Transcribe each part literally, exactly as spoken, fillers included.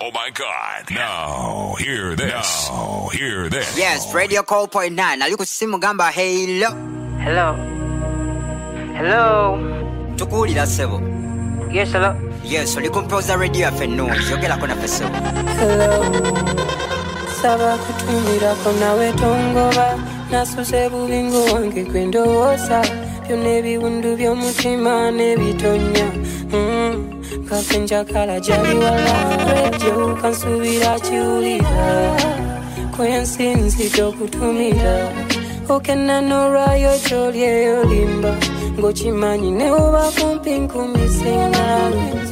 Oh my God. Now, hear this. Now, hear this. Yes, Radio Call point nine. Now you could see Mugamba. Hello. Hello. Hello. Tukulira sebo. Yes, hello. Yes, so you compose the radio for noise. You get a corner for sebo. Hello. Saba kutumira kona wetongoba. Nasuse bubingo wange kwendo wosa. Pyonebi wundu byo mutima nebitonya. Mm. Kafinja kala jali wala radio kansubira chiulira kwensinzi tokutumira okena nora yo cholie olimba ngochimanyi ne oba kumpi nkumisinga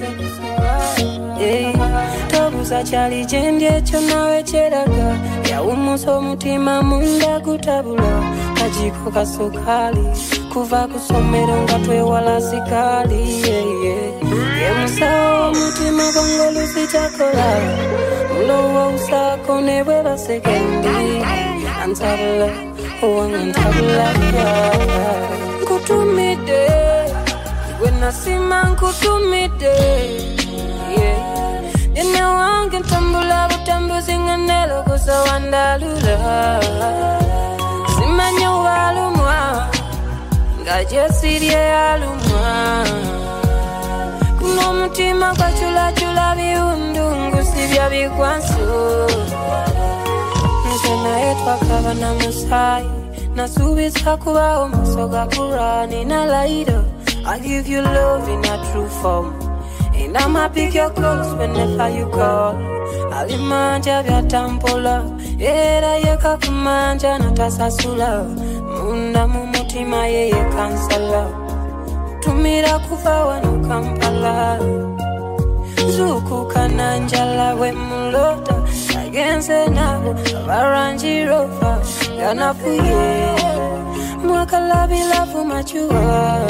eh tobuza chali jendye cho nawe cheraga ya umuso mutima munda kutabula kajiko kasukali kuva kusomero ngatwe wala sikali yeah yeah Yemsao mutima bongo lusi chakola Ulowa usako nebwela sekendi Antabla, uwang antabla Nkutumide Wena sima nkutumide Yeah Nene wange ntambula butambu zinganelo kusa wandalula Simanyo walumwa Ngajesirie alumwa Kuno mutima kwa chula chula biundungu sibya bikwansu Nzena etwa kava na musai Nasubisa kuwa umasoga kurani na laida I give you love in a true form And I'ma pick your clothes whenever you call Alimanja vya tampola Era yeka kumanja natasasula Munda mumutima yeye kansala Tumira kufa wano Kampala Zuku kananjala we mulota Agense nabo Avaranji rofa Ganafuye Mwaka labi lafu machua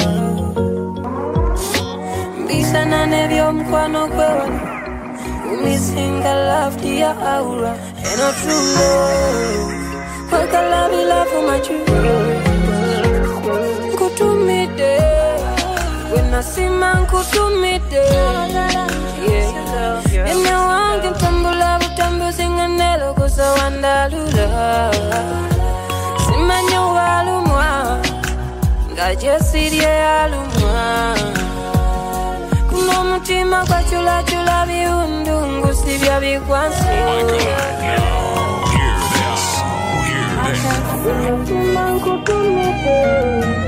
Mbisa na nebyo mkwano kwewana Umisinga love dia aura Eno true love Mwaka labi lafu machua Kutumide Wena sima nkutumide Yeah Ene wange ntambula butambu zinganelo kusa wandalula Simanyo walumwa Ngajesirie alumwa Kuno mutima kwa chula chula biundungu sibya bikwansi Oh my God. Now, hear this. Hear this. Wena sima nkutumide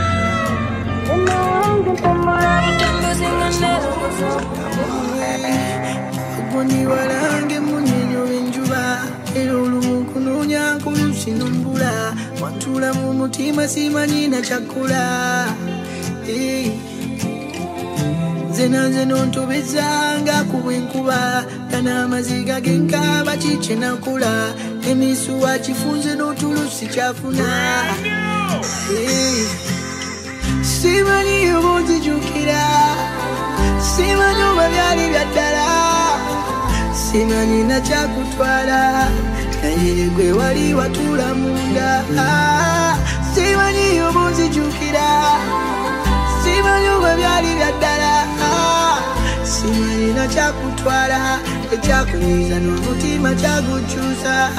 Kuboni walange munyinyo enjuba Ero lumukununya kulusinumbula Watula mu mutima simanyi na chakula hey. Zena zeno ntobezanga kubwenkuba Kana maziga genkaba chiche nakula Emisuwa chifunze notulusi chafuna hey. Simanyi yobozi jukira Simanyi obabyali byaddala Simanyi na chakutwala Naye gwe wali watula munda Simanyi yobozi jukira Simanyi obabyali byaddala Simanyi na chakutwala Echakunyiza n'omutima chaguchusa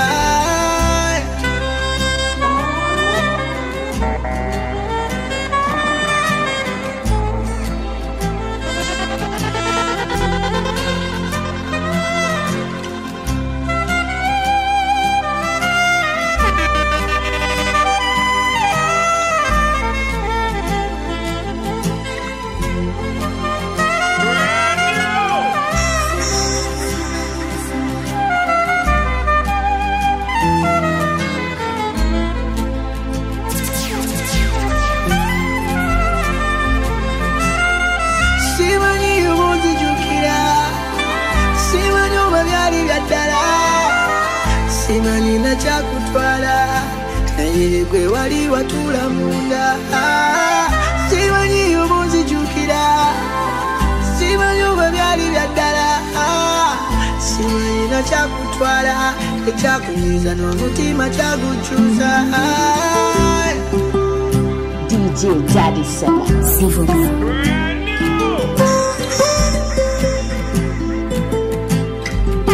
Simanyi na chakutwala Naye gwe wali watula munda Simanyi yobozi jukira Simanyi obabyali byaddala Simanyi na chakutwala Echakunyiza n'omutima chaguchusa D J Daddy Seba Sivuga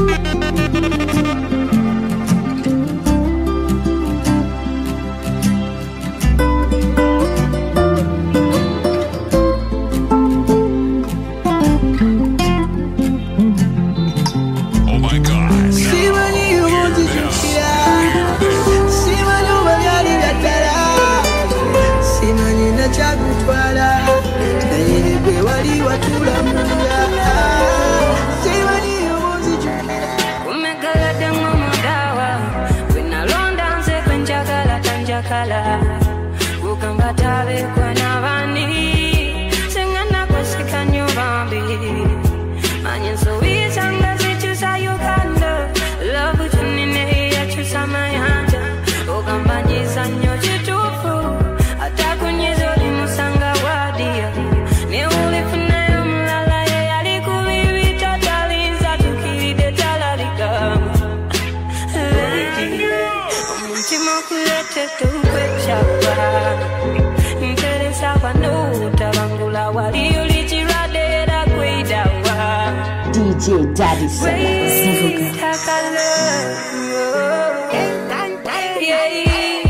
chetu kwechawa Interesa panuta Bangula wali ulichiradera kwedawa D J Daddy Summer. Wait, takalo Yeah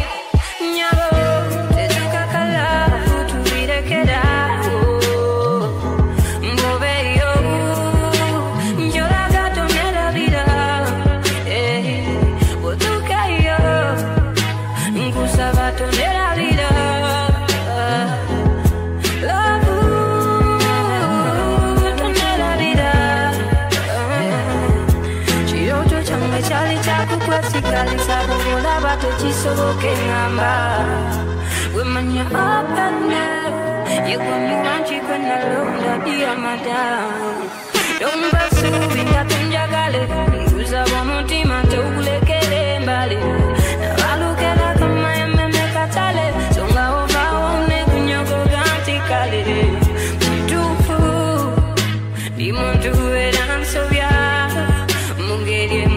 Kali sabu mula batu chiso kengamba Women you up and down You want me want you when I love that dear madam Don't pursue me that unjagale Uza wa mutima tule kele mbali Na walu kela kama ya meme katale Songa ova one kunyoko ganti kale Mtufu Di muntu edanso ya Mungeri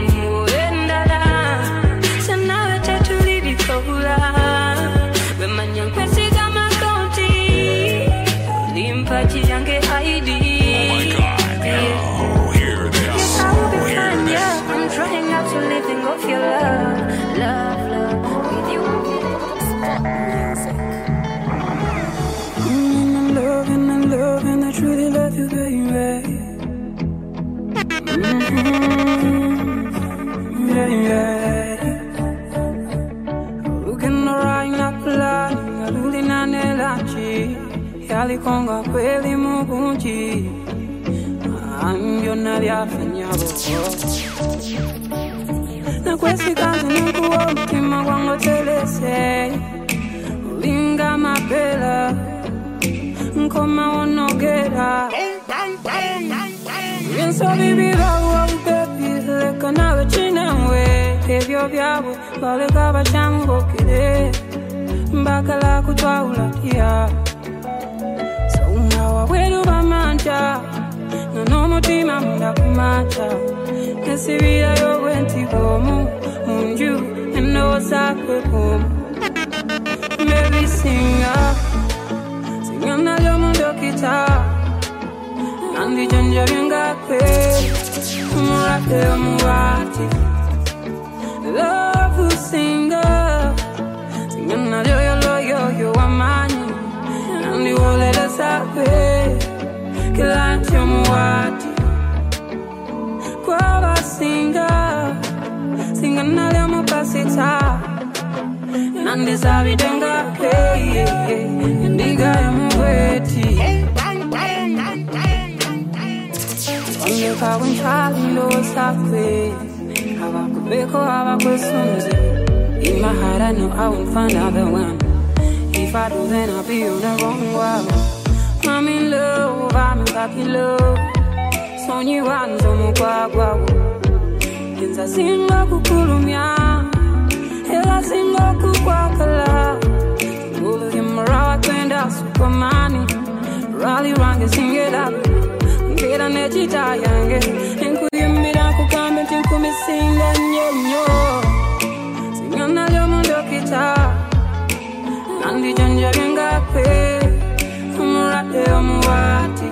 Konga kweli mugunji Anjo na vyafanyabo Na kwesi kazi nikuwa mtima kwango telese Ulinga mapela Nkoma onogera Yenso bibira uwa upepi Leka nawe chine mwe Kevyo vyabo Baleka bachamu bokire Mbakala kutwa ulatia Welu bamanja Nono mutima munda kumanja Nesibira yo wenti gomu Munju Eno sakwe kumu Baby singer Singer na yo mundo kita Nandi janja vienga kwe Murate o murati Love singer Singer na yo yo lo yo yo amani Nandi wole de sape Kilanchi muwati Kwa ba singa Singa nale mupasita Nandi sabi denga Hey, hey, ndiga ya muweti Onge kawen chali lo sakwe Hava kubeko hava kwesunzi In my heart I know I won't find another one If I do then I'll be on the wrong one I'm in love, I'm in happy love Sonyi wanzo mkwagwa Yenza singa kukulumya Hela singa kukwakala Ngulu himarawa kwenda supermani Rally range singe dabi Ngeda nechita yange Nkuyimira kukambe tinkumi singa nyonyo Singa nalyo mundo kita Nandi janja venga kwe Murate o muwati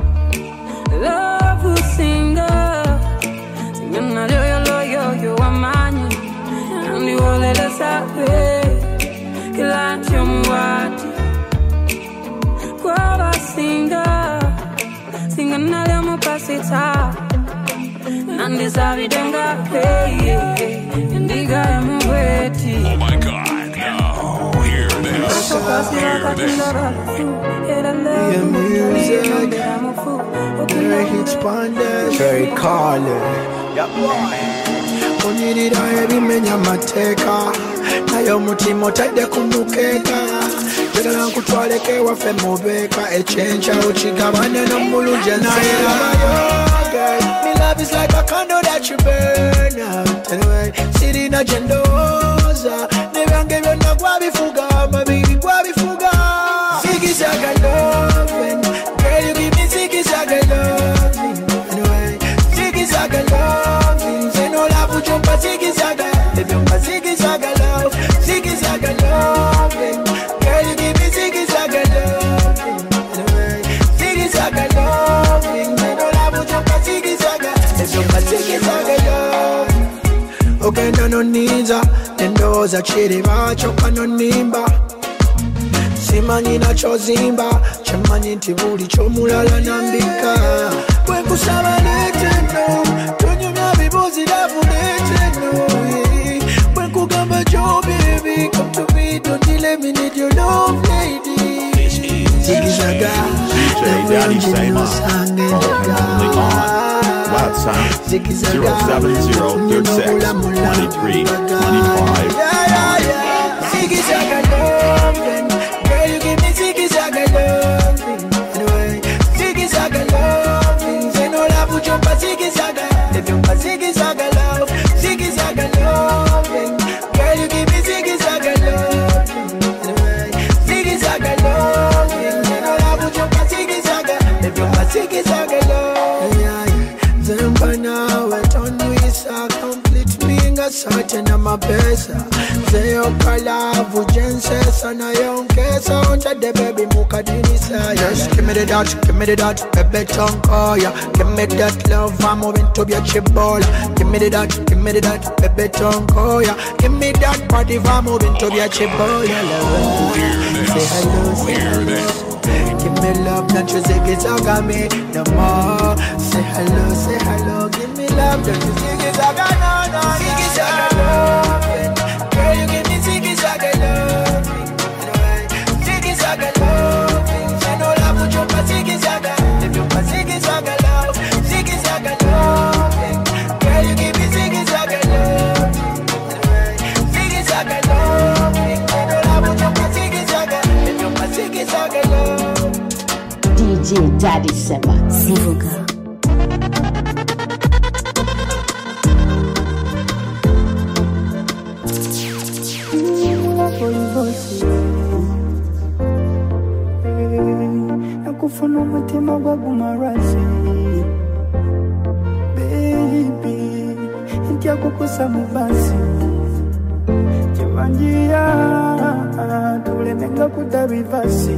Love singer Singer na yo yo lo yo yo amani Nandi wole le sape Kilanchi o muwati Kwa ba singer Singer na yo mupasita Nandi sabi denga kwe Ndiga ya muweti Oh my God, now hear this, hear this. Your music, Greg hits Ponders, Trey Carly. Yep, boy. Unirira ebimenya mateka, nayo mutima otadde kumukeka. Njagala nkutwaleko ewaffe mubeka, ekyenkya okigabane n'omulungi naye. Me love is like a candle that you burn out. Anyway, sirina jendoza, nebyange byonna gwabifuga, mabiri gwabifuga. Ziggy zaga loving, girl you give me ziggy zaga loving. Anyway, ziggy zaga loving, say no love jumpa ziggy zaga, the jumpa ziggy zaga love, ziggy zaga. sikizagala ogenda noniza endowooza kiriba kyokka nonimba simanyi nakyozimba kyemanyi nti buli kyomulala nambika bwe nkusaba leeteno tonyumya bibuuzi labuleeteno bwe nkugamba jo baby come to me don't let me need your love lady zigizaga Daddy Sema. WhatsApp zero seven zero thirty-six twenty-three twenty-five. Yeah, yeah, yeah. Ziggy-zaga loving. Girl, you give me ziggy-zaga loving. Anyway, ziggy-zaga loving. Say no love, put your ziggy-zaga. If you ziggy-zaga love, ziggy-zaga loving. Girl, you give me ziggy-zaga loving. Anyway, ziggy-zaga loving. Say no love, put your ziggy-zaga. If you ziggy-zaga love. Yeah, yeah. Zemba nawe tonwisa complete minga sote na mapesa zeyo kalavu jensesa na yonkesa onta de baby mukadinisa. Just give me the dot, give me the dot, baby tonko ya. Give me that love, I'm moving to your chibola. Give me the dot, give me the dot, baby tonko ya. Give me that body, I'm moving to your chibola. Say hello, say hello. Give me love, not you ziggy-zaga me no more. Say hello, say hello. Give me love, don't you ziggy-zaga no, no, no. Ziggy-zaga loving. Girl, you give me ziggy-zaga loving. Anyway, ziggy-zaga loving. Say no love, put your ziggy-zaga. If you ziggy-zaga love, ziggy-zaga loving. Girl, you give me ziggy-zaga loving. Anyway, ziggy-zaga loving. Say no love, put your ziggy-zaga. If you ziggy-zaga love. D J Daddy Sema. Zivuga. Nakufuna umutima gwagumarazi baby ntya kukusa mubasi kibanjia tulemenga kutabivasi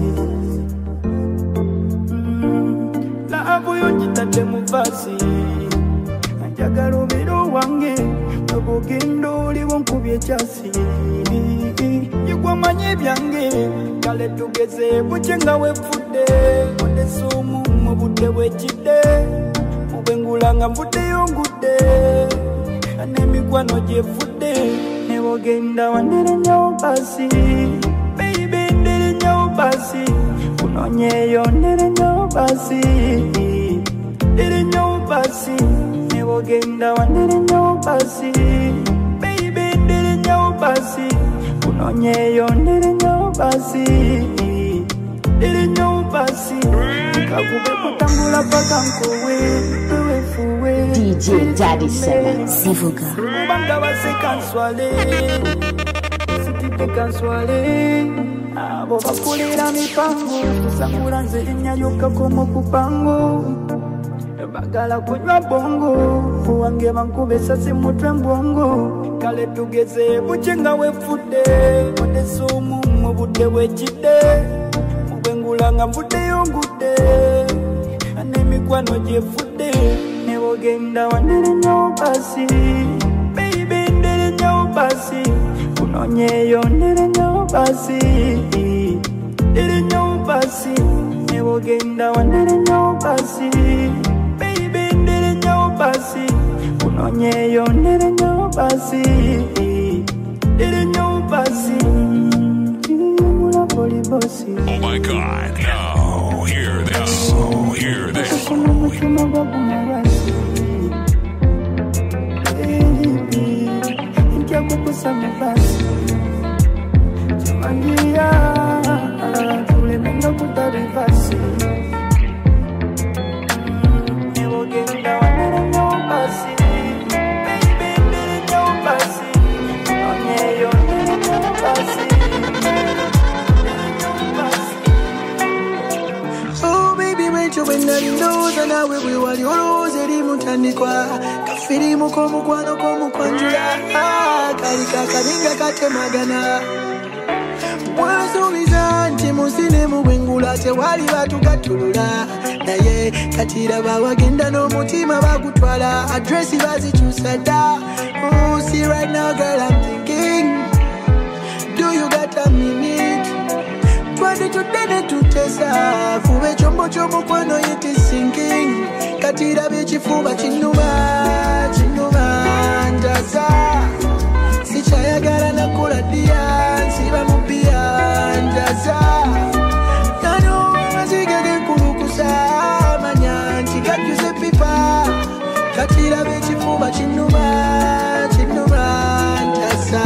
labuyo njitate muvasi njagala obeera wange obugenda oliwo nkubye ekyasi yegwamanyi ebyange kale tugeze bukye nga wefudde odesuumu mu budde bwekidde mubwengula nga nvuddeyo ngudde n'emikwano gyefudde ne bogenda wanderenyawo basi baby nderenyawo basi kunonyeyo nderenyawo basi nderenyawo basi ne bogenda wanderenyawo basi baby nderenyawo basi kunonyeyo nderenyawo basi nderenyawo basi kakube kutambula paka nkowe wewefuwe D J Daddy Sema. Zivuga. kubanga basekanswale sititekanswale abo bakulira mipango kusangula nze erinnya lyokkakomo ku pango bagala kunywa bongo wange bankube esasi mutwe mbwongo kale tugeze bukye nga wefudde odesuumu mu budde bwekidde mubwengula nga nvuddeyo ngudde n'emikwano gyefudde ne bogenda wanderenyawo basi baby nderenyawo basi kunonyeyo nderenyawo basi nderenyawo basi ne bogenda wanderenyawo basi baby nderenyawo basi kunonyeyo nderenyawo basi nderenyawo basi mula polibosi. Oh my God! Now hear this. Oh, hear this. Umutima gwagumarazi baby ntya kukusa mubasi kimanjia tulemenga kutabivasi ne bogenda wanderenyawo basi baby nderenyawo basi onyeyo nderenyawo basi nderenyawo basi. Oh baby wencho wenda lindoza nawe bwe wali olowooza eri mutandikwa kafirimu k'omukwano k'omukwanjula kali kakalinga katemagana bwasuubiza nti musine mu bwengula tewali batugattulula naye katira bawagenda n'omutima bagutwala adresi bazikyusa dda. Oh, see right now girl I'm thinking, do you got a minute? Twende tudene tutesa fube chombo chomukwano yiti sinking katira bechifuba chinuma chinuma ndaza sichayagala nakula dia nsiba mupia ndaza nano mazigage kulukusa manyanchi gajuze pipa katira bechifuba chinuma chinuma ndaza.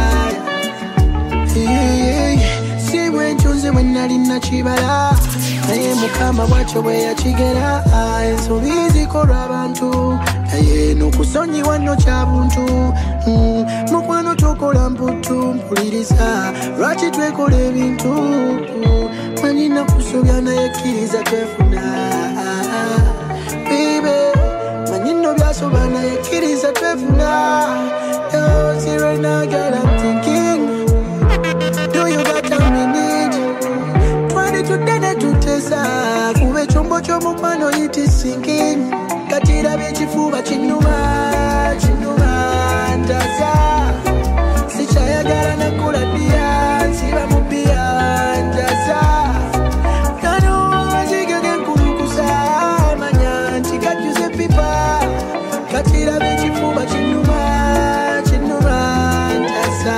Siwe when nali nachibala naye mukama bwacho bwe yakigera ensobi zikola abantu naye n'okusonyiwa nno kya buntu mukwano tokola mputu mpuliriza lwaki twekola ebintu manyi nakusobya naye kkiriza twefuna baby manyi nno byasoba naye kkiriza twefuna. See right now girl I'm thinking, do you got a minute? Tudene tutesa kuwe chombo chomukwano yiti sinking katira bechifuba chinuma chinuma ndaza sichayagala nakula dia nsiba mupia ndaza nano mazigage nkulukusa manyanchi gajuze pipa katira bechifuba chinuma chinuma ndaza.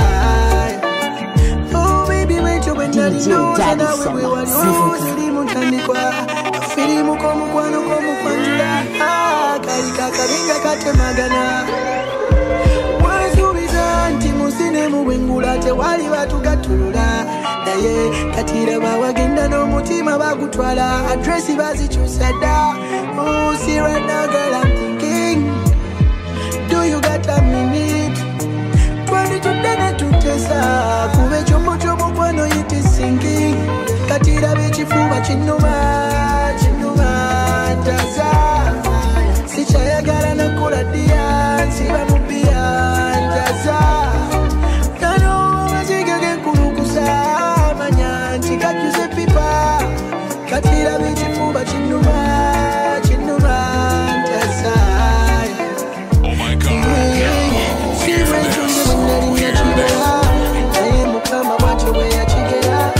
Oh baby wait you when nali noza nawe we wali silimu ntandikwa filimu komukwano komukwanjula kalika kalinga katemagana wazubiza nti musine mubwengula tewali batugatulula naye katira bawagenda n'omutima bagutwala adresi bazikyusa dda. Oh, see right now girl I'm thinking, do you got a minute? Twende tudene tutesa kube chombo chomukwano yiti sinking katira bechifuba chinuma chinuma ndaza sichayagala nakula dia nsiba mupia ndaza nano mazigage nkulukusa manyanchi gajuze pipa katira bechifuba chinuma chinuma ndaza. Oh my God. See my children when they're in your I am mukama bwacho bwe yakigera.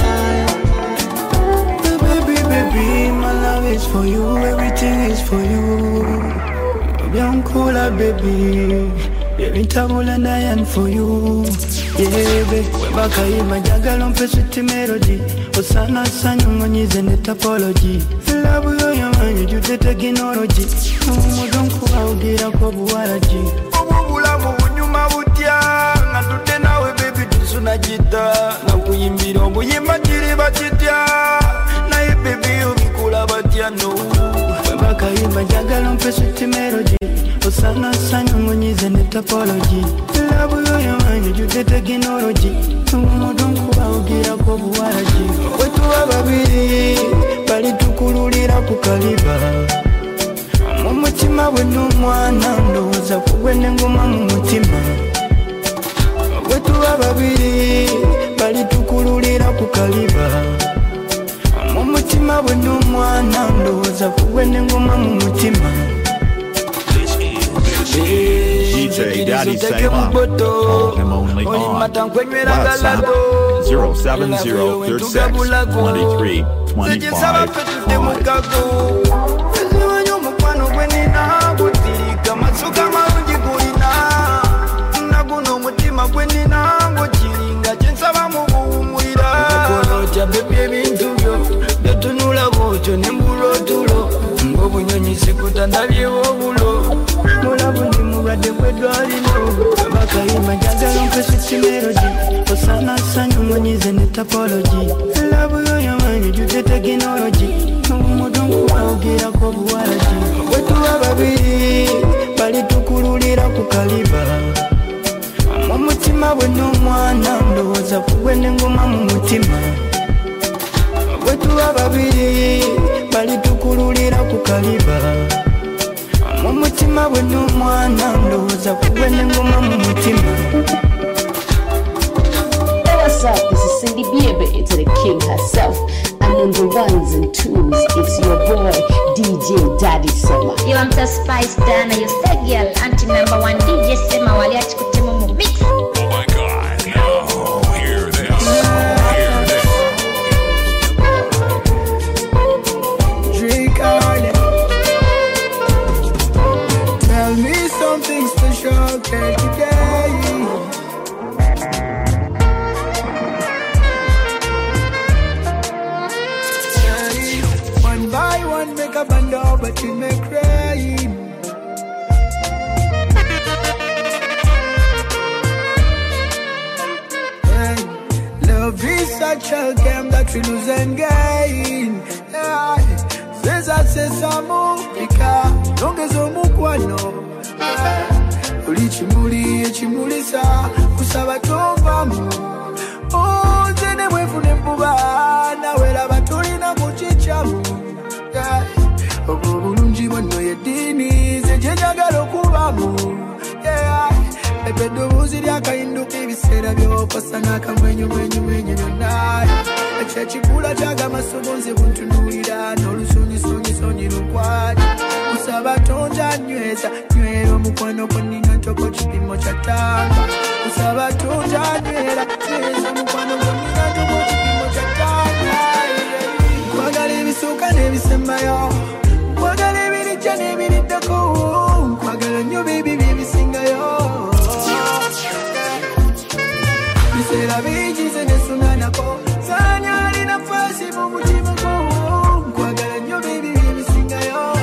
Baby, my love is for you, everything is for you. Young cooler, baby. Baby, tabula and I am for you. Yeah, baby. Webaka ima jagalo mpe sweet melody. Osana sanyo mwenyize net apology. Love yo yamanyi jute technology. Mudonku augira kwa buwaraji. Obubula mubunyuma butya. Natute nawe baby tusuna jita. Na kuyimbira obuyimba kiri bakitya. Naye baby ubikula batya no. Webaka ima jagalo mpe sweet melody. Osana sanyo mwenyize net apology. Love yo yamanyi jute technology. Mudonku augira kwa buwaraji. Wetu babiri bali tukululira kukaliba mu mutima we n'umwana ndoza kugwe n'engoma mu mutima. Wetu babiri bali tukululira kukaliba mu mutima we n'umwana ndoza kugwe n'engoma mu mutima. D J Daddy Saver. Call him only on WhatsApp zero seven zero three six two three two five five. Osana sanyo mwenyize net apology. Love yo yamanyi jute technology. Mudonku augira kwa buwaraji. Wetu babiri bali tukululira kukaliba mu mutima we n'umwana ndoza kugwe n'engoma mu mutima. Wetu babiri bali tukululira kukaliba mu mutima we n'umwana ndoza kugwe n'engoma mu mutima. What's up? This is Cindy Bieber, it's the king herself. I'm on the ones and twos. It's your boy D J Daddy Sema. You am the Spice Dana, you stay girl, anti number one D J Sema waliachi kutema mu mix. Oh my God, now hear this, hear this. Drink early. Tell me something special, girl, today. One by one, make a band up, but you make crying. Love is such a game that we lose and gain. Seza sesa mupika, nongezo mukwano. Ulichimuli, echimulisa, kusaba tovamu. Zene mwefune mbuba, na wela batuli na kuchichamu. Obulungi bwano yedini, zejenjagalo kubamu. Pepe dobuzi lyakahinduka ebiseera byokosa n'akamwenyu mwenyu mwenyu nonnaye ekyekikula kyaga amasobonzi buntunuulira n'olusunyisunyi lunkwali kusaba tonja nyweza nywera omukwano gonnina ntoko kipimo kya ttamba kusaba tonja nywera nyweza omukwano gonnina ntoko kipimo kya ttamba nkwagala ebisooka n'ebisembayo nkwagala ebirijja n'ebiriddako nkwagala nnyo bibi byebisingayo Bisera bijize nesunanako Sanya alina fasi mu mutima ko Nkwagala nnyo baby bibisingayo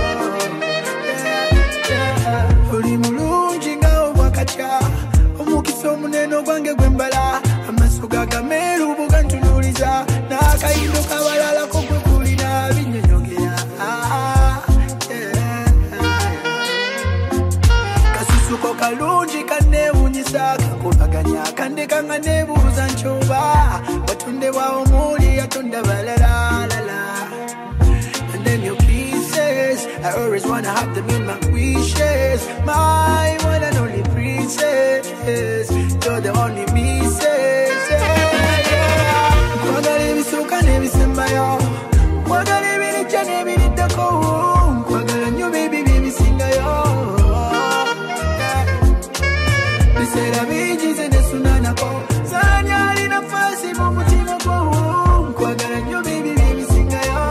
Oli mulungi nga obwakatya Omukisa omunene ogwange gwembala Amaaso gagameeru bugantunuuliza N'akayindo kabalalako gwe kulina binnyonyogera Kasusuko kalungi kanneewunyisa kakubaganya kandeka nga nebuuza nkyuba watonde wawo muli yatonda balala and then your kisses I always wanna have them in my wishes my one and only princess you're the only missus nkwagala ebisooka n'ebisembayo nkwagala ebirijja n'ebiriddako nkwagala nnyo baby byebisingayo Bisera bijize nesunanako Zanya alina fasi mu mutima ko Nkwagala nnyo baby byebisingayo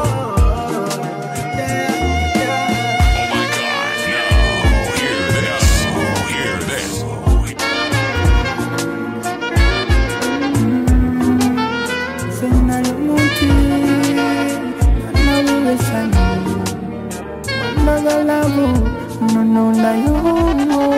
Senali muti Nawe sani Wandagalabu Nono na yo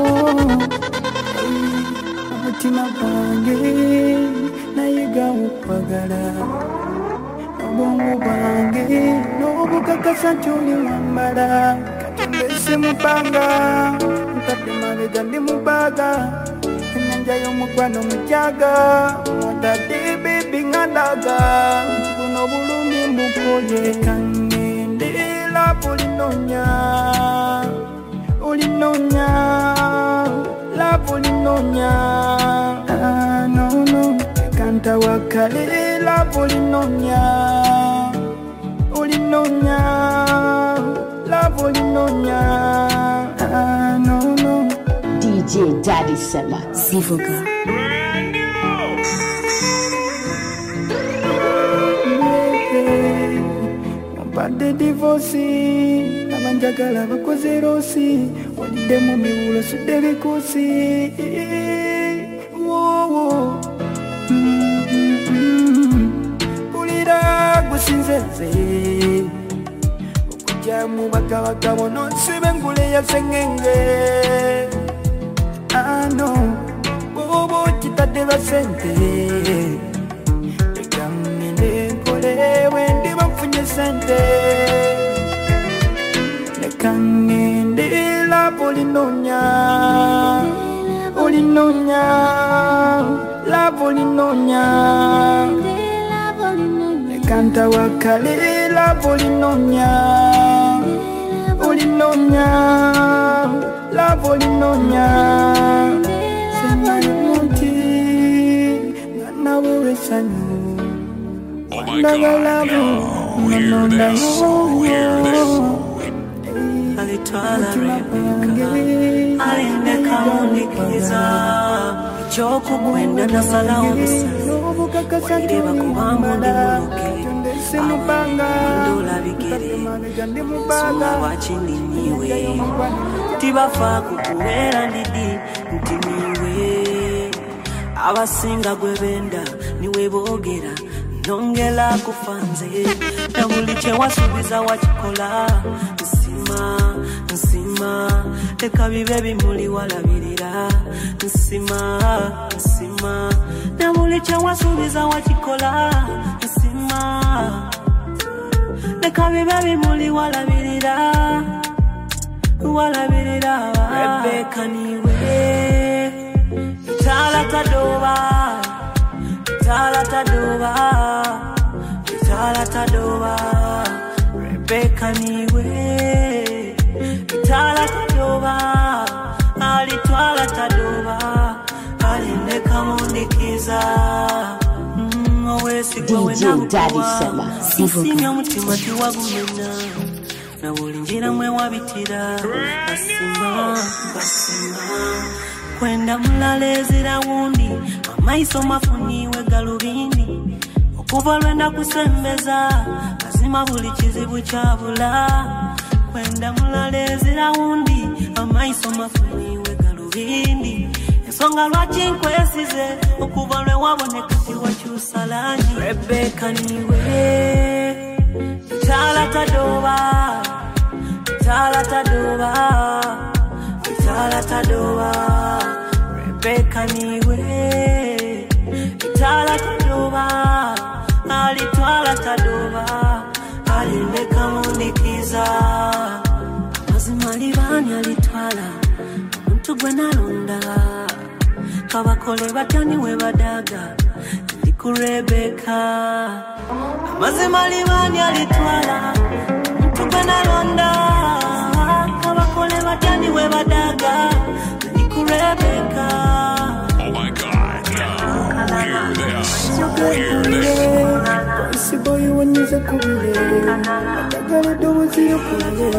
Mutima bange nayiga okwagala obwongo bwange n'obukakasa nti oli wambala katonda simupanga ntadde mabega ndi mubaga ennyanja y'omukwano mujaga mwatadde bebi ng'andaga buno bulumi mbukoye kangende lapu olinonya olinonya lapu olinonya ah no no kanta wakale lapu olinonya olinonya lapu olinonya ah no no D J Daddy Sema Zivuga Mpade divorce Namanjagala bakoze rosi Walide mu miwulo sudde bikosi Wowo Pulira gusinzeze Okujja mu bakabaka nonsibe ngule ya sengenge Ano Bobo kitadde basente Ekangende nkole wendi bafunye sente Nekangende lapu olinonya Olinonya Lapu olinonya Nekanta wakale lapu olinonya Olinonya Lapu olinonya Senali muti Ngana wewe sanyu Oh my God, no. hear this, hear this. Alitwala Rebeka, aliendeka mundikiza Choko kwenda na salamu Waireba kuhambo ndi muluke Ndola bigere Suma wachindi niwe Tibafa kukuwera ndidi Ntimiwe Abasinga gwebenda niwe bogera Nongela kufanze Na buliche wasubiza wachikola Nsima, nsima Leka bibe bimuli walabirira Nsima, nsima Na buliche wasubiza wachikola Nsima Leka bibe bimuli walabirira Walabirira Rebeka niwe Itala tadoba Itala tadoba Itala tadoba Rebeka niwe Itala tadoba Alitwala tadoba Alineka mundikiza Mwe sigwa wena mkuwa Sisimya mutima tiwagumena Na ulinjira mwe wabitira Basima, basima Kwenda mulalezira wundi Amaiso mafuniwe galubindi Okuva lwenda kusembeza Kazima buli kizibu chabula Kwenda mulalezira wundi Amaiso mafuniwe galubindi Ensonga lwaki nkwesize Okuva lwe waboneka tiwakyusalangi Rebeka niwe Itala tadoba Itala tadoba Itala tadoba Rebeka niwe Itala tadoba Alitwala tadoba Alineka mundikiza Mazima libani alitwala Muntu gwe nalonda Kabakole batani we badaga Ndiku Rebeka Mazima libani alitwala Muntu gwe nalonda Kabakole batani we badaga Ndiku Rebeka. Oh my God, now hear this, hear this. Isi boy wanyuze kubile Atagala domo ziyo kubile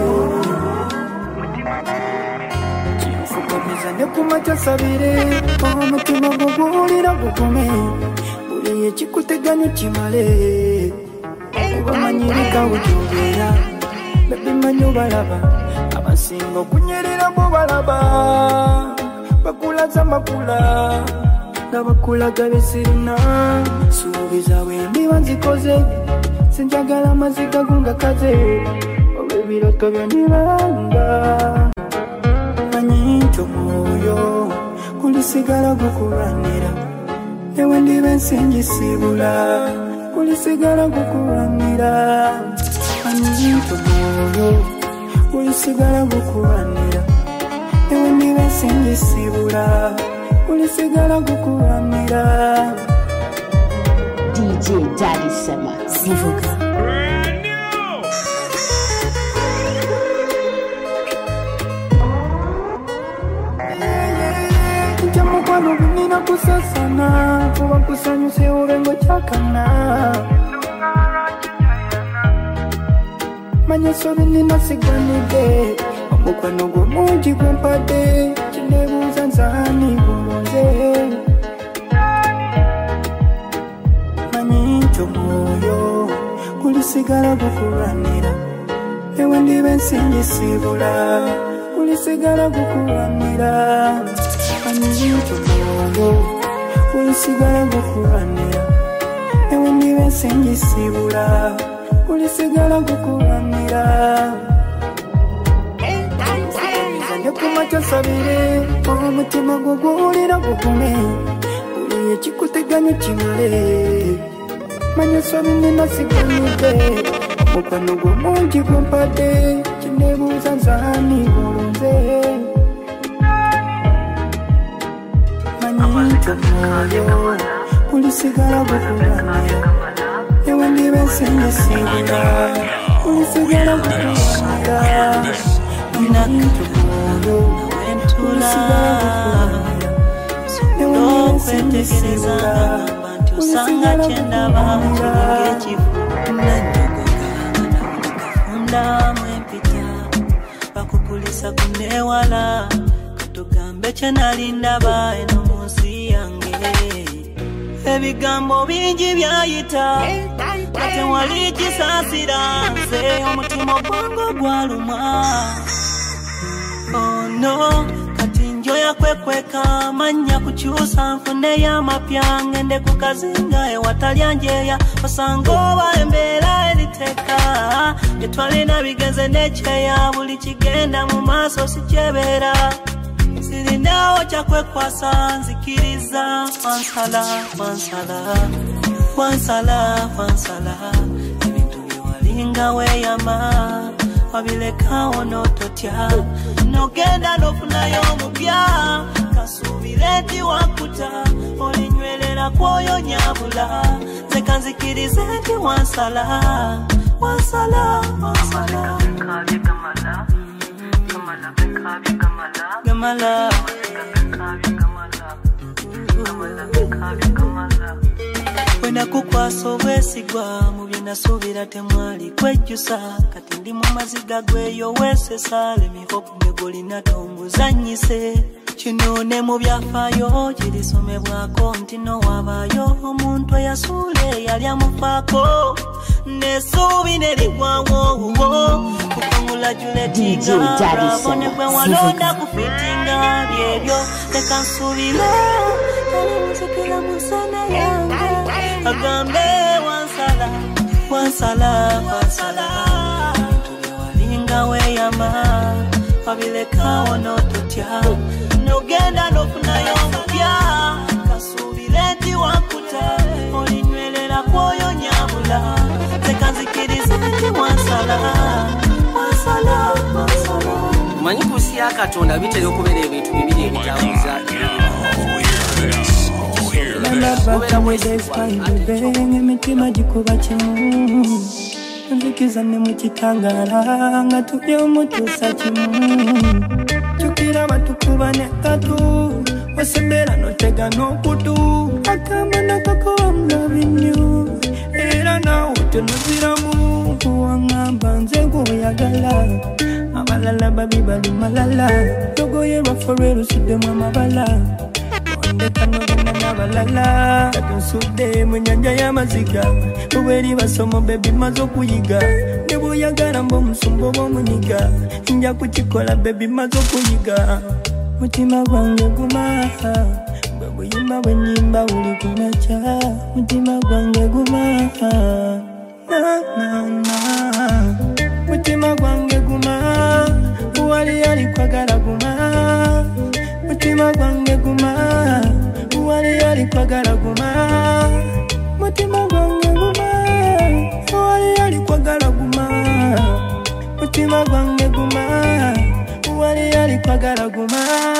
Chifuka mizane kumacha sabire Omutima gugulira gukume Buliye chikuteganya chimale Kuba manyirika ujubira Baby manyo balaba Abasingo kunyerera mu balaba Bakulaza makula Nabakula gabesirina Subiza wendi wanzikoze Sinjagala mazika gunga kaze Obebiro tobyo nibanga Manyincho moyo Kulisigala gukuranira Ewe ndibe nsingisibula Kulisigala gukuranira Manyincho moyo Kulisigala gukuranira Ewe ndibe nsingisibula Kulisigala gukuranira D J Daddy Sema Sivuka Jamukwano binina kusasana Kuwa kusanyuse urengo chakana Manyeso binina siganide Omukwano gwomuji gwempade Chinebuza nzani bulunze Manyincho moyo Kulisigala gukuranira Ewe ndibe nsingisibula Kulisigala gukuranira Manyincho moyo Kulisigala gukuranira Ewe ndibe nsingisibula Kulisigala gukuranira Nekumacha sabire Omutima gugulira gukume Buliye chikuteganya chimale Manyeso binina siganide Omukwano gwomungi gwempade Chinebuza nzani bulunze Manyincho moyo Kulisigala gukuranira Ewe ndibe nsingisibula Kulisigala gukuranira Manyincho moyo Kulisigala gukuranira Ewe ndibe nsingisibula Usanga chenda bantu ngechifu Nanyogoga nogenda mwempita bakukulisa kunewala katugambe kyenalindaba eno munsi yange ebigambo bingi byayita ate wali kisasira nze omutima gwange gwaluma oh no kati njoya kwekweka manya kukyusa nfune y'amapya ngende ku kazinga ewatalya njeya osanga oba embeera eriteka etwalina bigenze nekyeya buli kigenda mu maaso sikyebera sirinawo kyakwekwasa nzikiriza wansala wansala wansala wansala ebintu byewalinga weyama wabilekawo n'ototya nogenda n'ofunayo omupya kasubire nti wakuta olinywerera kwoyo nyabula nze kanzikirize nti wansala wansala wansala Gamala Wena kukwasa obwesigwa mu byenasuubira temwali kwejjusa kati ndi mu maziga gweyo weesesa lemihopu megolina tomuzanyise kino ne mu byafaayo kirisomebwako nti nowaabayo omuntu eyasuule yali amufaako nesuubi nerigwawo kukangula juletinga rabone gwe walonda kufitinga byebyo leka nsuubire kalimuzikira musana yange agambe wansala wansala wansala ebintu byewalinga weyama wabilekawo n'ototya nogenda n'ofunayo omupya kasuubire nti wakuta olinywerera kwoyo nyabula tekanzikirize nti wansala wansala wansala manyi kusi ya Katonda bitera okubeera ebintu bibiri ebitabuza Nabaka mwedefayibebe emitima gikuba kimu nzikiza ne mukitangala nga tubye omutuusa kimu tukira batukuba ne tatu wasembera notega n'okutu akamana kakowa mulabinyu era nawe tonoziramu wangamba nze gwoyagala abalala babi bali malala logoye lwafe lusuddemu amabala ondekanogenda n'abalala katonsudde mu nnyanja y'amaziga obweri basomo bebi maze okuyiga ne bwoyagala mba omusumba oba omunyiga nja kukikola bebi maze okuyiga mutima gwange guma bwe buyimba bwe nnyimba buli kumakya mutima gwange guma na na na mutima gwange guma wali yali kwagala guma mutima gwange guma wali yali kwagala guma mutima gwange guma wali yali kwagala guma mutima gwange guma wali yali kwagala guma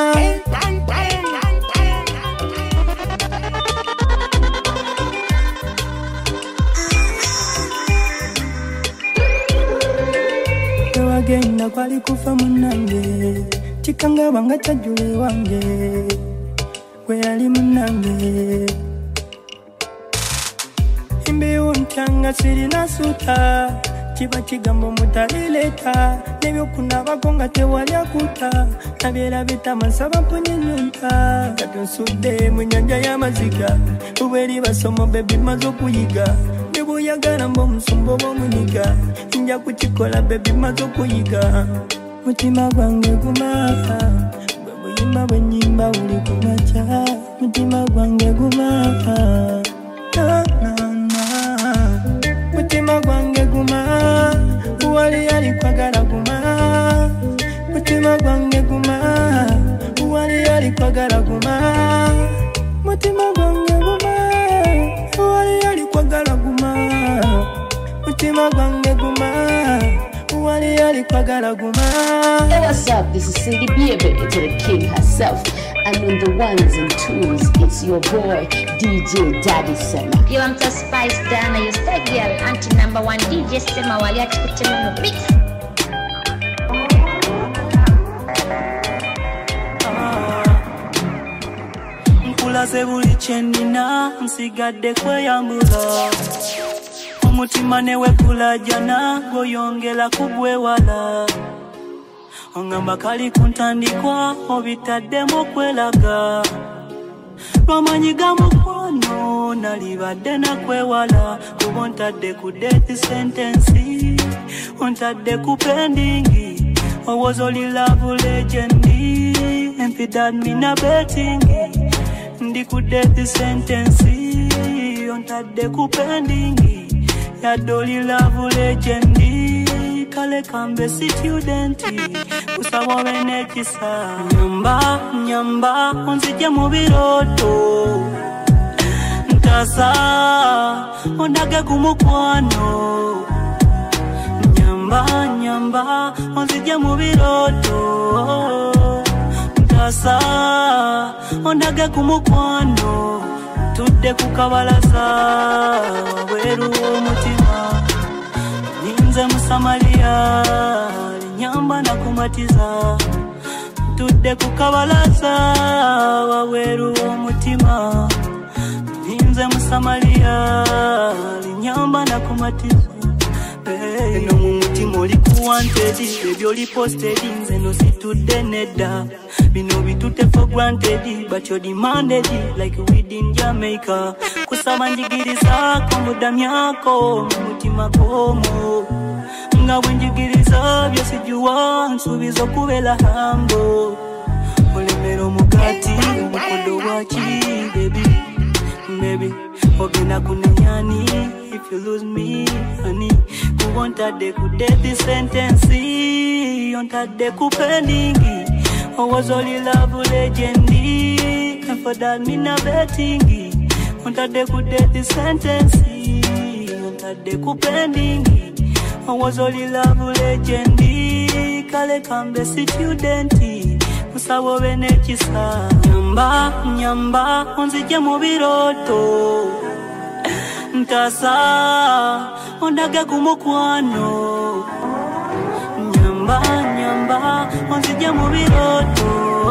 wagenda kwali kufa munange kikanga banga kyajjule wange gwe yali munange imbeho ntanga sirina suta kiba kigambo mutalileta nebyokunabako nga tewali akuta nabyera bitamasaba mpunyenyonta katonsudde mu nnyanja y'amaziga obweri basomo bebi maze okuyiga nebwoyagala mba omusumba oba omunyiga nja kukikola bebi maze okuyiga mutima gwange guma bwe buyimba bwe nnyimba buli kumakya mutima gwange guma na na na mutima gwange guma wali yali kwagala guma mutima gwange guma wali yali kwagala guma mutima gwange guma wali yali kwagala guma mutima gwange guma wali yali kwagala guma. Hey, what's up? This is Cindy Baby to the king herself. And on the ones and twos, it's your boy, D J Daddy Sema. You want to spice down your style girl, auntie number one D J Sema waliachi kutema mu mix. Nkulaze buli kyenina nsigadde kweyambula Umutima newe kulajana goyongela kugwewala Ongamba kali kuntandikwa obitaddemu kwelaga Lwamanyiga mukwano nalibadde nakwewala kuba ontadde ku death sentence ontadde ku pending I was only love legend and that me na betting ndi ku death sentence ontadde ku pending ya doli love legend kale kambe student kusaba benekisa nyamba nyamba onzije mu biroto ntasa ondage ku mukwano nyamba nyamba onzije mu biroto ntasa ondage ku mukwano tudde ku kabalaza weru omutima ninze musamalia nyamba na kumatiza tudde ku kabalaza weru omutima ninze musamalia nyamba na kumatiza hey, no mumutima oli ku wanted ebyo oli posted nze no situdde nedda bino bitute for granted but you demanded like we did in Jamaica kusaba njigiriza ko mudamyako mumutima komo nga wenjigiriza byosijuwa nsubizo kubela hambo olemero mugati umukodo wachi baby baby ogenda kunenyani if you lose me honey kuwontadde ku death sentence ontadde ku pending I was only love legend and for that me na betting ontadde ku death sentence ontadde ku pending I was only love legend kale kambe student kusaba benekisa nyamba nyamba onzije mu biroto ntasa ondage ku mukwano nyamba nyamba onzije mu biroto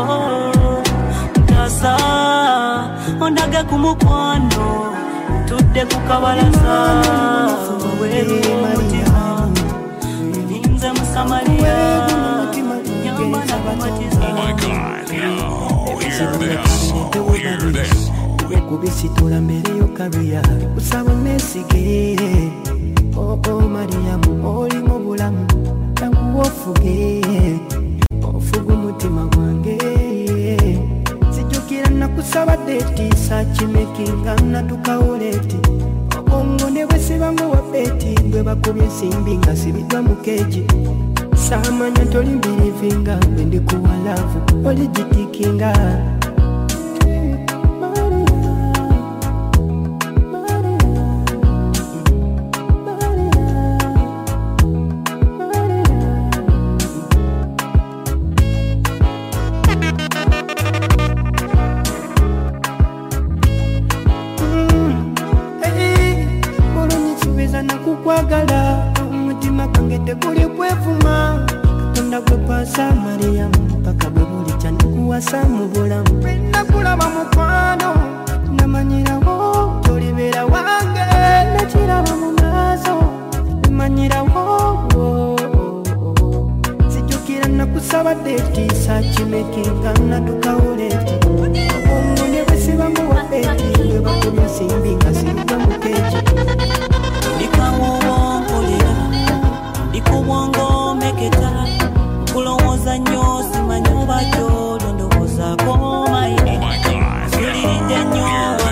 ntasa ondage ku mukwano tudde ku kabalaza weru omutima ninze musamalia nyamba na kumatiza Oh my God, oh, hear this, oh, hear this. Kubisitula mbere yo kabiya usaba mesige oh oh Mariamu oli mu bulamu takuofuge ofugu mutima gwange sijukira nakusaba date sachi making na tukaoleti obongo ne bwesibango wa beti bwe bakubye simbi nga sibidwa mukeji samanya toli mbirivinga ndi kuwa love oli jitikinga kwagala umutima kange tekuli kwefuma katonda gwe pasa Maria mpaka bwe buli cyane kuwasa mu bulamu nakulaba mukwano namanyirawo tolibera wange nakiraba mu maaso namanyirawo sijukira nakusaba date sachi making na tukaoleti obongo ne bwesibango wa beti bwe bakubye simbi nga sibidwa mu keji Ikuwango meketa kulowoza nyo simanyoba jo londokoza koma ine sulirinde nyo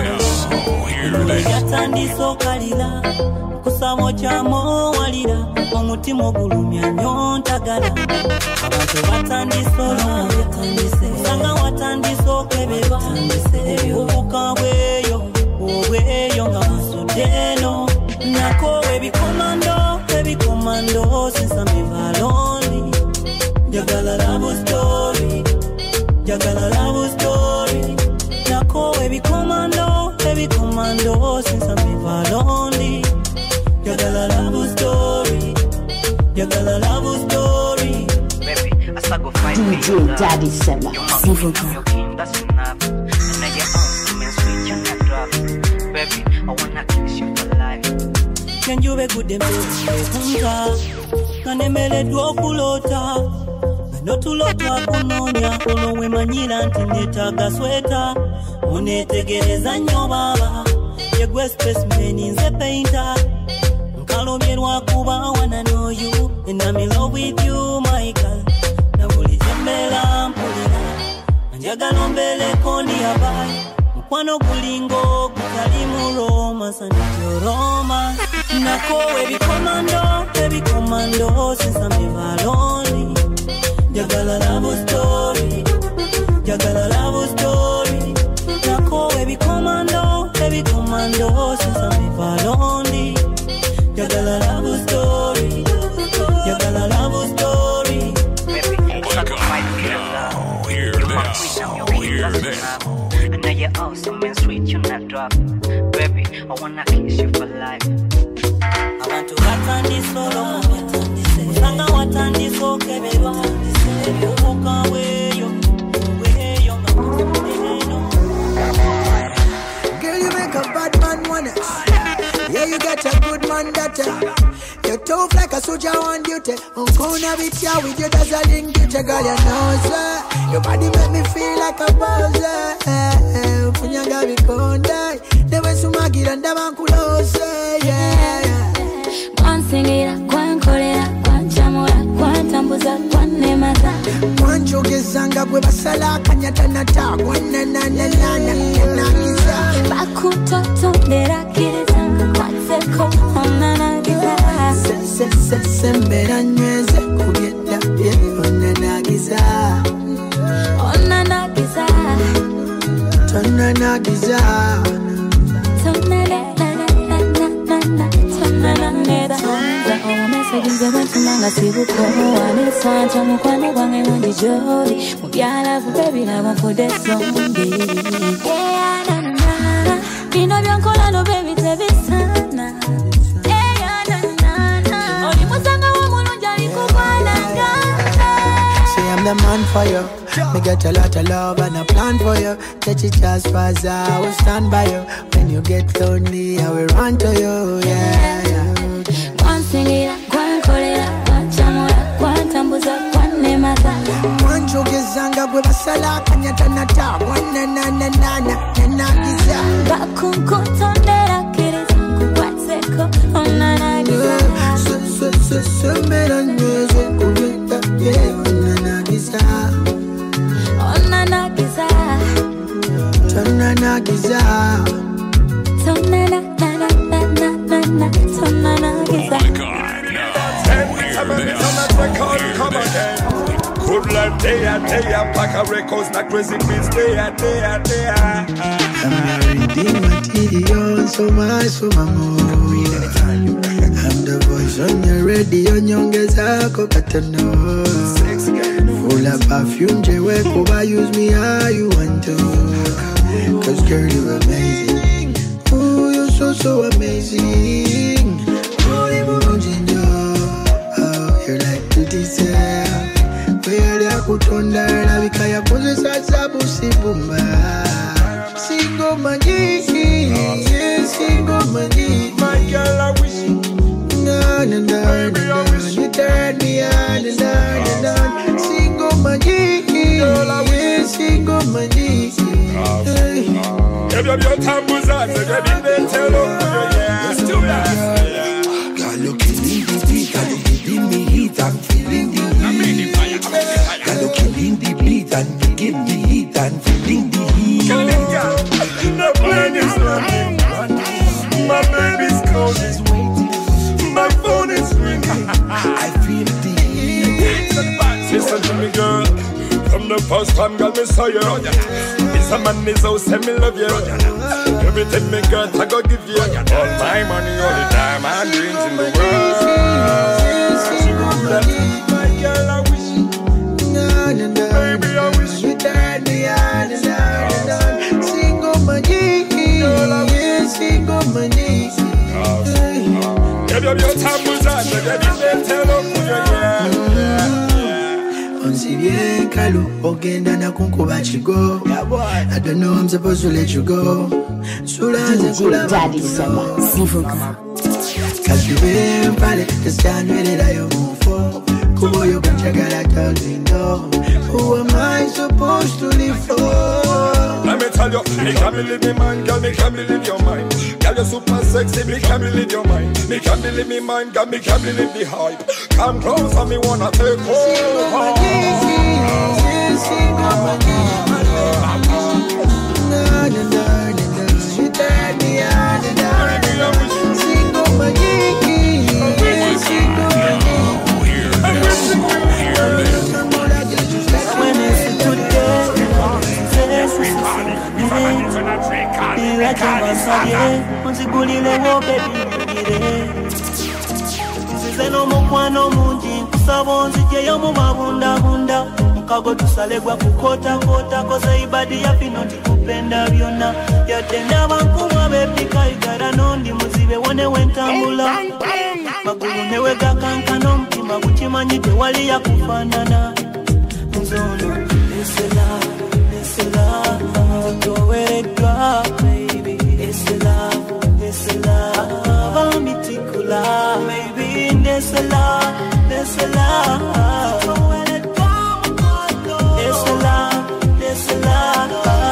yatandiso kalira kusamo chamo walira omutima ogulumya nyo ntagala abantu batandiso lo sanga watandiso kebeba obuka bweyo obweyo nga masudeno nako ebikomando ebikomando since I'm ever lonely jagala love story jagala love story nako ebikomando ebikomando since I'm ever lonely jagala love story jagala love story baby I go find D J Daddy Sema that's enough and I get on to me switch on that drop baby I wanna kiss you for life Kenjube kudembe kunga kanemeleddwa okulota notulotwa kunonya olwowe manyira nti netaaga sweta onetegereza nnyo baba yegwe specimen nze painter nkalomye lwakuba wanna know you and I'm in love with you my girl na buli jembera mpulira njagala ombeleko ndi abayi mukwano gulingo gutali mu Roma sanityo Roma nako ebikomando ebikomando since I'm never lonely jagala love story jagala love story nako ebikomando ebikomando since I'm never lonely jagala love story jagala love story oh, hear this oh, hear this I know you're awesome and sweet, you're not drop. Baby, I wanna kiss you for life. I want to rat this solo, Sanga watandi so kebelwa. You walk away, you away, you Girl, you make a bad man wanna. Yeah, you get a good man that. You're tough like a soldier on duty. I'm gonna beat you with your dazzling beauty, girl. You know, sir. Your body make me feel like a buzzer. Punyaga bikonda. Never sumagira ndabankulose. Yeah. Kwansingira, kwankolera, kwanchamura, kwantambuza, kwanemaza. Kwanchogezanga gwe basala kanyatanata. Kwanananana nagiza. Bakutotondera kirizanga kwatseko onanagiza. Se se se mbera nyweze kubyetta bye onanagiza. Onanagiza. Tonanagiza. Tonana na na na na na. Tonana neda. Za omeseginze bantunanga sibuko wane santa mukwano gwange mundi joli. Mubyala baby lava for the zombie. Yeah na na na. Bino byankola no baby tebisana. Yeah na na na. Oli musanga wa mulunja likubanaga. Say I'm the man for you. Me get a lot of love and a plan for you. Touch it just fast, I will stand by you. When you get lonely, I will run to you. Yeah, yeah. Kwansingira, kwankolera, kwanchamura, kwantambuza, kwanemaza. Kwanchogezanga gwe basala kanyatanata. Kwanananana nagiza. Bakukutondera kirizangu kwatseko onanagiza. Se se se se mbera nyweze kubyetta bye onanagiza. Onanagiza. Tonanagiza. Tonana na na na na na. Tonanagiza. oh my god now hear this Come again. Good life day and day and pack a records not crazy beats day and day and day. I'm reading material so much for my mood. I'm the voice on your radio, nyongeza kokatano. Full of perfume, jewe kuba use me how you want to. Cause girl you're amazing. Oh you're so so amazing. Holy Mujinjo, oh you're like to deserve. Where ya kutonda la bikaya pose sasa busibumba. Single money, yeah, single money. My girl, I wish you. No, no, no, no, no. You turn me on and on and on. Single money, yeah, single money. Give up your tambos and get in tell them yeah. Still that. Girl, you killing the beat, girl, you giving me heat, I'm feeling the heat. Girl, you killing the beat and you give me heat, I'm feeling the heat. The plane is running. My baby's cold is waiting. My phone is ringing. I feel the heat. Listen to me, girl. From the first time, girl, me saw you. It's a man, is how say me love you. Everything me got, I go give you. All my money, all the time, and dreams in the world. My girl, I wish you. No, no, no. Baby, I wish you turn me on and on and on. Single money, yeah, single money. Give up your time, was I? Get in there, tell them who you are. Onsi bien kalu, ogenda na kunkuba chigo. I don't know I'm supposed to let you go. Sula D J Daddy Sema, Sivuka. Kalkibe mpale Teskanwelera yo mufo Kubo yo kanchagala totally know. Who am I supposed to live for? Let me tell you, me can't believe me mind, girl, me can't believe your mind. Girl, you're super sexy, me can't believe your mind. Me can't believe me mind, girl, me can't believe the hype. Come close and me wanna take over. No, no, no, no, no. You turn me on and on. Sing on my knees, sing on my knees. Hear this. When it's today, like a massage, on se gulli le wo baby dire. Se no mo kwano munji, kusabonzi je yo mu mabunda bunda. Mukago tusalegwa kukota kota koza ibadi ya pinoti kupenda byona. Yatenda bankumwa bepika igara nondi muzibe wone wentambula. Magulu newe gakankano mtima guchimanyite wali ya kufanana. Nzono, esela, esela, go where it go, baby. Esela, esela, vamiticula, baby. Esela, esela, go where it go, esela, esela.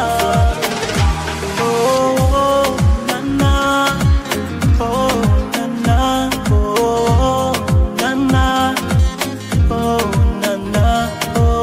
Oh, oh, na na, oh, na na, oh, na na, oh, na na.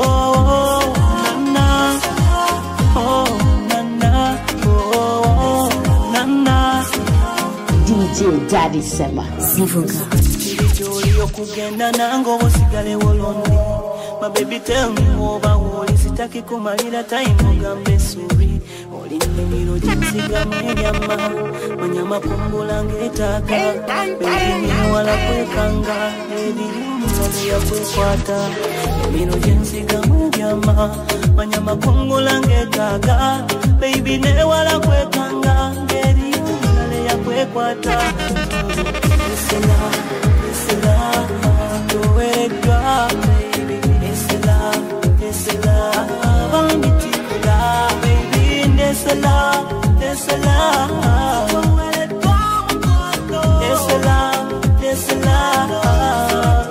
D J Daddy Sema Sivuga Joli okugenda nango osigale wolondi. My baby tell me over woli sitaki kumalira time ogambe suri. Oli nimiro jinsiga menyama manyama pungula ngetaka. Baby ni wala kwekanga baby mwana ya kwekwata. Nimiro jinsiga menyama manyama pungula ngetaka. Baby ne wala kwekanga baby mwana ya kwekwata. Esela, esela, go where it go, baby. Esela, esela, vamiticula, baby. Esela, esela, go where it go, esela, esela.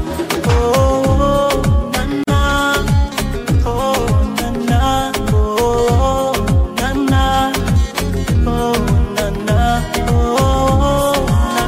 Oh, na na, oh, na na, oh, na na, oh, na na, oh.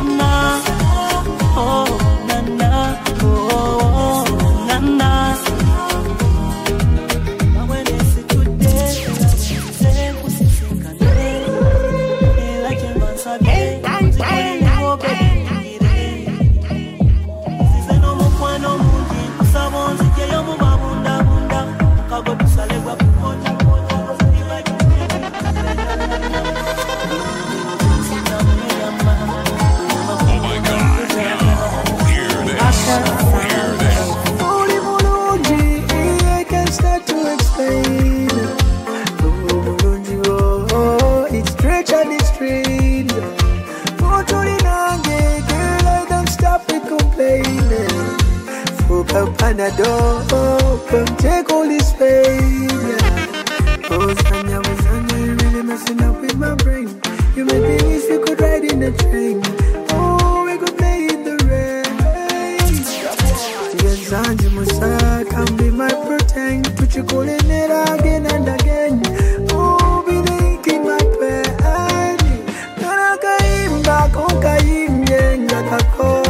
Panadol, come take all this pain. Yeah. Oh, Sanya, oh, Sanya, you really messing up with my brain. You made me wish we could ride in the train. Oh, we could play in the rain. Yes, Sanya, Musa, come be my pretend. Put you calling it again and again. Oh, be thinking my pain. Nanakaimba, kokaim, yengakako.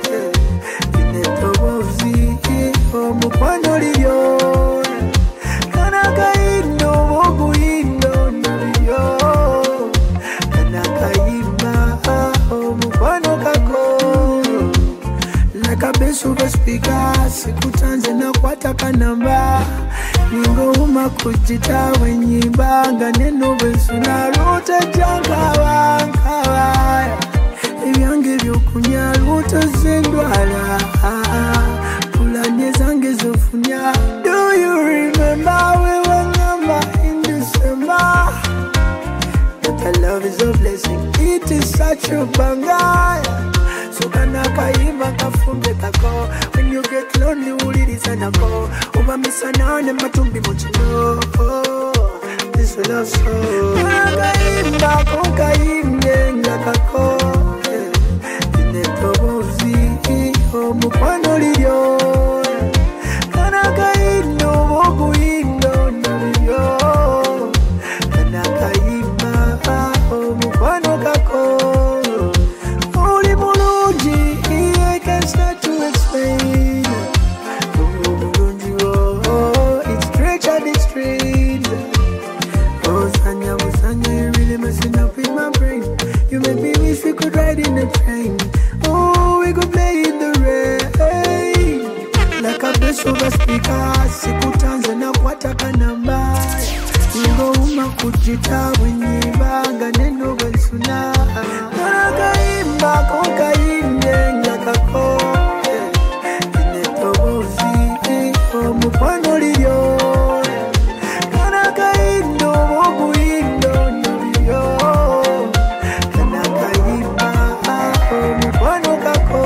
Mukwano liyo Kanaka ino Mogu ino naliyo Kanaka ima Mukwano kako Like a besu vespika Siku tanze na kwataka namba Ningo huma kujita wenyibanga Neno besu na ruta janga wankawa Ibyange vyokunya ruta zendwala Do you remember we were number in December? But the love is a blessing, it is such a banger. So kanaka ima kafunde kako. When you get lonely, uli sanako. Uma misana ne matumbi mochino. This will love so. Kanaka ima koka ime ngakako. messing up with my brain. You make me wish we could ride in the train. Oh, we could play in the rain. Like a bass over speaker. Siku Tanzania kwataka namba. Ingo uma kujita winyibanga neno bensuna. Naka imba koka inde ngakako. Inetobozi o mupano liyo. Naka indo mogu indo nyo. Naka imba o mupano kako.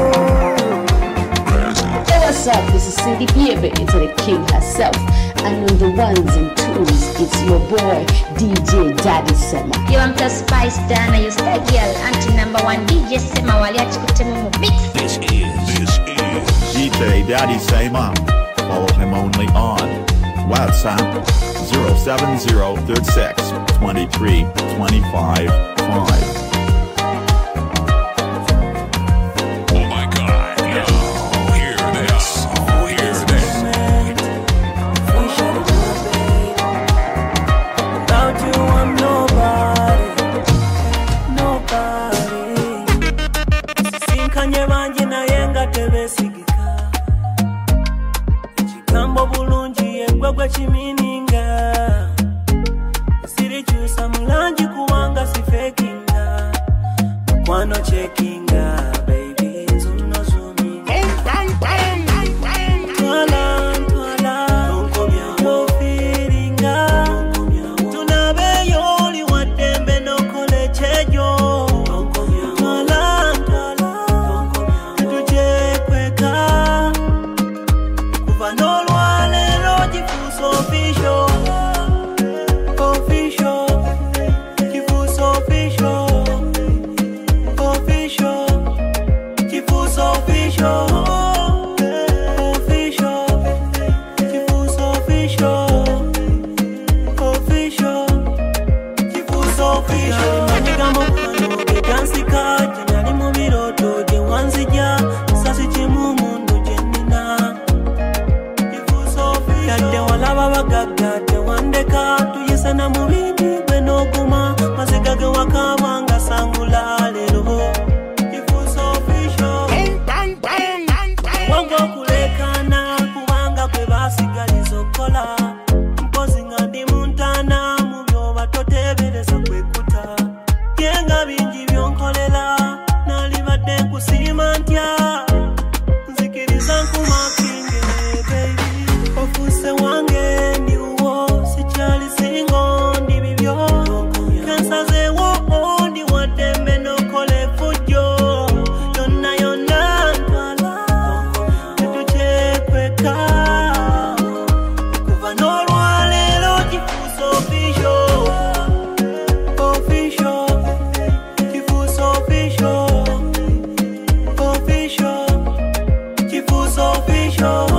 Hey, what's up? This is Cindy Biebe, it's the king herself. And on the ones and twos, it's your boy, D J Daddy Sema. Yo, I'm the Spice Dana, your star girl, auntie number one, D J Sema, waliachi kutemu mix. This is, this is D J Daddy Sema. Follow him only on WhatsApp zero seven zero three six two three two five five. Chimininga siri chusa mulanji kuwanga si fakinga kwano checkinga baby zuno zumi bang bang bang bang twala twala onkomya wo feelinga tunabe yoli watembe no kole chejo onkomya twala twala onkomya tuje kweka kuva no official, official, Kifu's official, official, Kifu's official, official, Kifu's official, official, Kifu's official. Maniga mokano ke dansi ka, jani mo miroto je wanzija, sasi chimu mundu jenina. Yadde walaba bagaga te wandeka tuyisana mubindi benoguma mazigage wakabanga sangula lero Kifu's official bang bang bang bang wango kulekana kubanga kwe basigalizo kola mpozi ngandi muntana mubyo batotebeleza kwekuta yenga bingi byonkolela nalibadde kusima ntya nzikiriza nkumakinge baby ofuse wange ni uwo sichali singo ndi bibyo kansa ze wo ndi watembe no kole fujo yonna yonna ntwala tuche kweka kuva no lwalero Kifu's official official Kifu's official official Kifu's official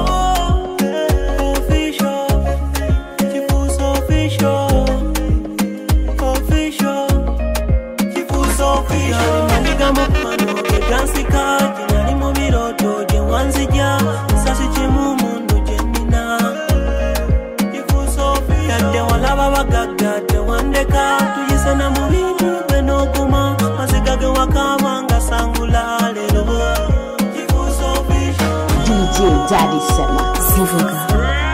Dansika, jani mo miroto, je wanzija, sasi chimu mundu jenina. Kifu's official, yadde walaba bagaga, te wandeka, tuyisana mubini, benoguma, mazigage wakabanga sangula lero. Kifu's official, D J Daddy Sema. Zivuga.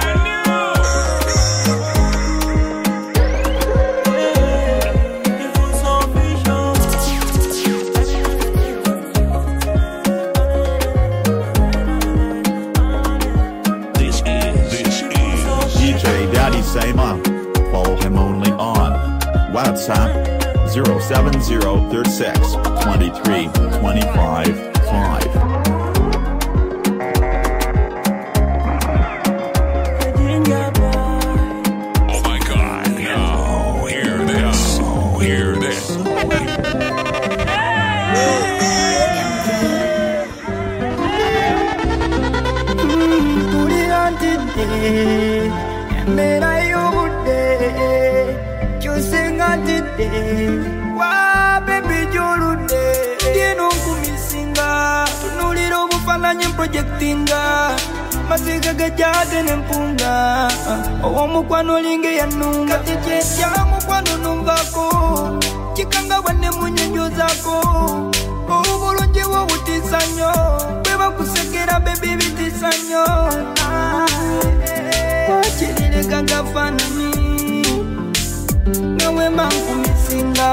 Sema. Follow him only on WhatsApp zero seven zero three six two three two five five. Oh my God! No, hear this! Oh, hear this! Mera yude, chusenga tide, wa baby jolude, dino kumisinga, tunuliro bufananye projectinga, masiga gajade nempunga, owo mukwano linge yanunga, tete ya mukwano nungako,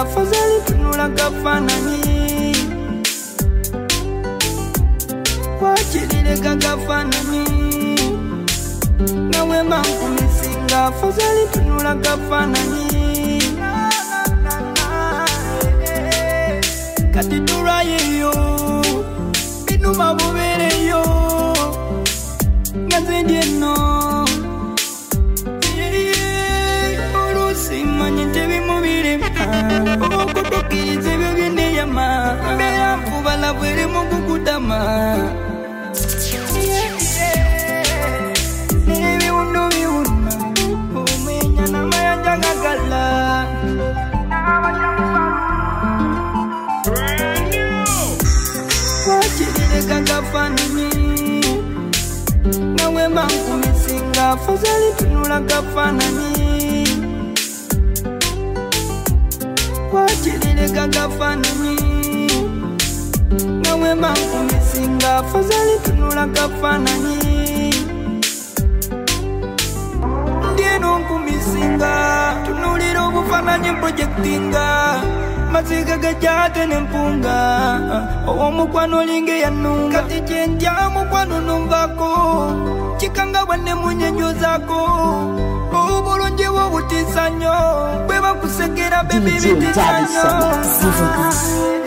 fazali tunula kafanani wachilile kakafanani nawe mankumisinga fazali tunula kafanani kati turayeyo binu mabubereyo ngazendieno olusimanye tebimubirema okutokiriza ebyo byendeyama mbeera nkubala bweri mu kukutama n'ebiwundu biwuna omwenya n'amayanja gagala wakirire kakafanani nawe mankumisinga fazali tunula kafanani wachilile kakafanani nawe mankumisinga fazali tunula kafanani ndieno nkumisinga tunulira obufananyi projektinga maziga gajate nempunga omukwano linge yanunga kati chendya mukwano numvako chikanga wane munyenyo zako obulungi bw'obutisanyo bwe bakusekera bebi bitisanyo